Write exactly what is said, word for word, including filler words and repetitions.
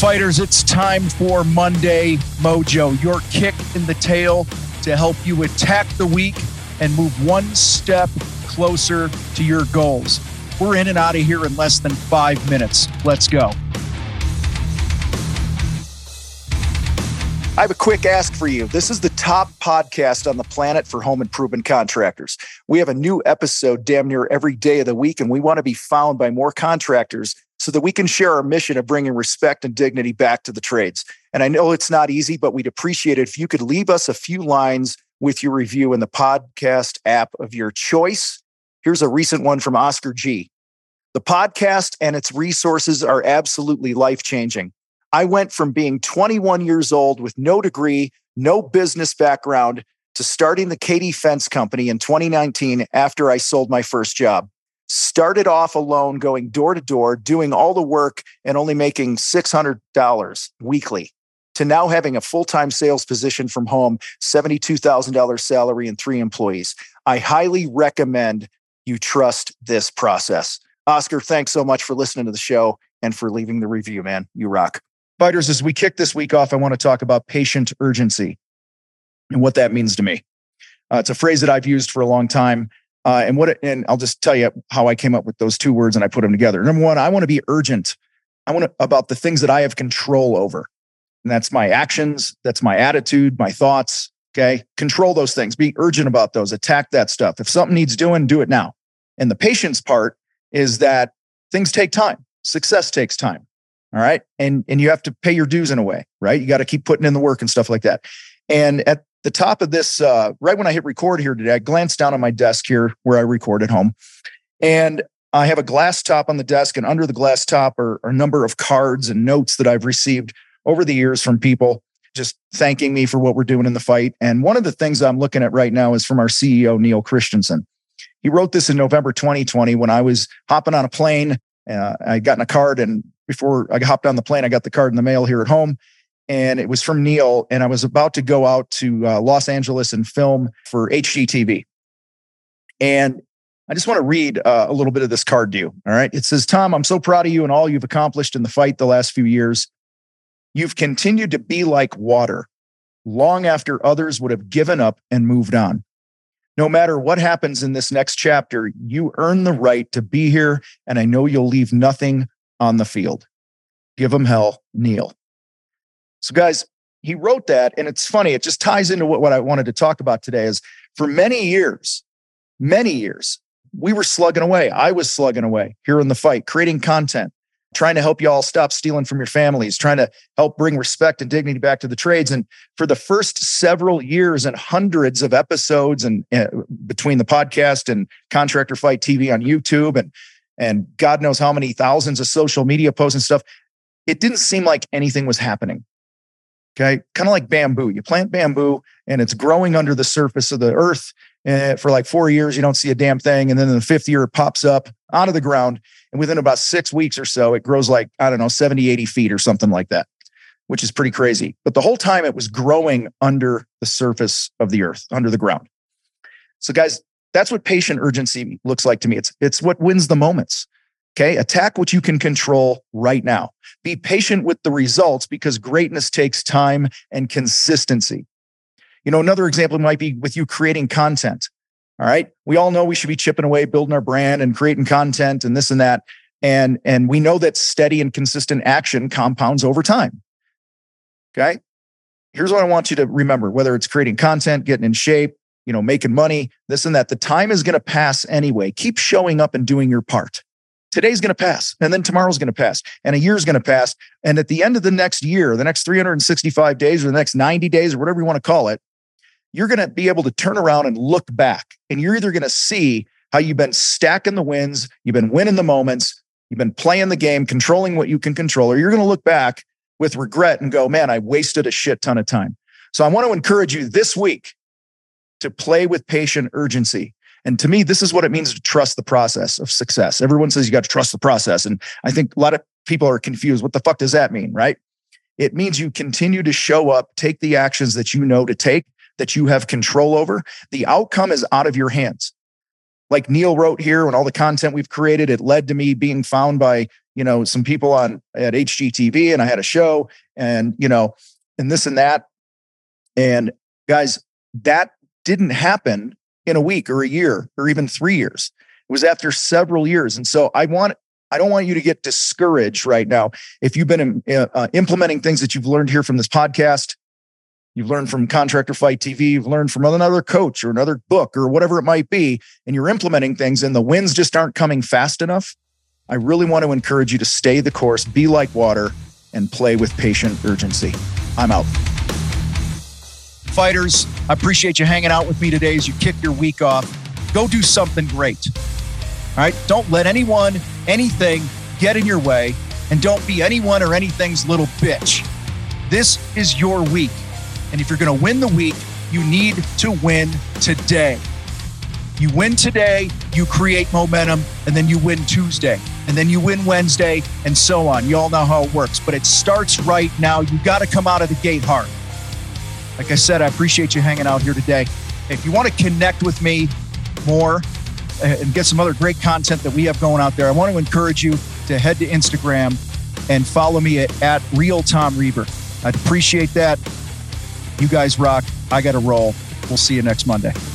Fighters, it's time for Monday Mojo, your kick in the tail to help you attack the week and move one step closer to your goals. We're in and out of here in less than five minutes. Let's go. I have a quick ask for you. This is the top podcast on the planet for home improvement contractors. We have a new episode damn near every day of the week, and we want to be found by more contractors so that we can share our mission of bringing respect and dignity back to the trades. And I know it's not easy, but we'd appreciate it if you could leave us a few lines with your review in the podcast app of your choice. Here's a recent one from Oscar G. The podcast and its resources are absolutely life-changing. I went from being twenty-one years old with no degree, no business background, to starting the Katie Fence Company in twenty nineteen after I sold my first job. Started off alone, going door to door, doing all the work and only making six hundred dollars weekly, to now having a full-time sales position from home, seventy-two thousand dollars salary and three employees. I highly recommend you trust this process. Oscar, thanks so much for listening to the show and for leaving the review, man. You rock. Fighters, as we kick this week off, I want to talk about patient urgency and what that means to me. Uh, it's a phrase that I've used for a long time. Uh, and what, it, and I'll just tell you how I came up with those two words and I put them together. Number one, I want to be urgent. I want to, about the things that I have control over. And that's my actions. That's my attitude, my thoughts. Okay. Control those things. Be urgent about those. Attack that stuff. If something needs doing, do it now. And the patience part is that things take time. Success takes time. All right. And, and you have to pay your dues in a way, right? You got to keep putting in the work and stuff like that. And at the top of this, uh, right when I hit record here today, I glanced down on my desk here where I record at home. And I have a glass top on the desk, and under the glass top are, are a number of cards and notes that I've received over the years from people just thanking me for what we're doing in the fight. And one of the things I'm looking at right now is from our C E O, Neil Christensen. He wrote this in November twenty twenty when I was hopping on a plane. Uh, I got in a card, and before I hopped on the plane, I got the card in the mail here at home, and it was from Neil. And I was about to go out to uh, Los Angeles and film for H G T V. And I just want to read uh, a little bit of this card to you. All right. It says, Tom, I'm so proud of you and all you've accomplished in the fight the last few years. You've continued to be like water long after others would have given up and moved on. No matter what happens in this next chapter, you earn the right to be here, and I know you'll leave nothing on the field. Give them hell, Neil. So guys, he wrote that, and it's funny. It just ties into what, what I wanted to talk about today is for many years, many years, we were slugging away. I was slugging away here in the fight, creating content, trying to help you all stop stealing from your families, trying to help bring respect and dignity back to the trades. And for the first several years and hundreds of episodes and uh, between the podcast and Contractor Fight T V on YouTube and, and God knows how many thousands of social media posts and stuff, it didn't seem like anything was happening. Okay. Kind of like bamboo. You plant bamboo and it's growing under the surface of the earth. Uh, for like four years, you don't see a damn thing. And then in the fifth year, it pops up out of the ground. And within about six weeks or so, it grows like, I don't know, seventy, eighty feet or something like that, which is pretty crazy. But the whole time it was growing under the surface of the earth, under the ground. So guys, that's what patient urgency looks like to me. It's, it's what wins the moments. Okay. Attack what you can control right now. Be patient with the results because greatness takes time and consistency. You know, another example might be with you creating content. All right. We all know we should be chipping away, building our brand and creating content and this and that. And, and we know that steady and consistent action compounds over time. Okay. Here's what I want you to remember, whether it's creating content, getting in shape, you know, making money, this and that, the time is going to pass anyway. Keep showing up and doing your part. Today's going to pass, and then tomorrow's going to pass, and a year's going to pass. And at the end of the next year, the next three hundred sixty-five days or the next ninety days or whatever you want to call it, you're going to be able to turn around and look back. And you're either going to see how you've been stacking the wins, you've been winning the moments, you've been playing the game, controlling what you can control, or you're going to look back with regret and go, man, I wasted a shit ton of time. So I want to encourage you this week to play with patient urgency. And to me, this is what it means to trust the process of success. Everyone says you got to trust the process. And I think a lot of people are confused. What the fuck does that mean, right? It means you continue to show up, take the actions that you know to take, that you have control over. The outcome is out of your hands. Like Neil wrote here, and all the content we've created, it led to me being found by you know, some people on at H G T V, and I had a show, and, you know, and this and that. And guys, that didn't happen in a week or a year or even three years. It was after several years. And so I want, I don't want you to get discouraged right now. If you've been uh, implementing things that you've learned here from this podcast, you've learned from Contractor Fight T V, you've learned from another coach or another book or whatever it might be, and you're implementing things and the wins just aren't coming fast enough, I really want to encourage you to stay the course, be like water, and play with patient urgency. I'm out. Fighters, I appreciate you hanging out with me today as you kick your week off. Go do something great. All right? Don't let anyone, anything get in your way, and don't be anyone or anything's little bitch. This is your week. And if you're going to win the week, you need to win today. You win today, you create momentum, and then you win Tuesday, and then you win Wednesday, and so on. You all know how it works, but it starts right now. You got to come out of the gate hard. Like I said, I appreciate you hanging out here today. If you want to connect with me more and get some other great content that we have going out there, I want to encourage you to head to Instagram and follow me at, at Real Tom Reber. I'd appreciate that. You guys rock. I got to roll. We'll see you next Monday.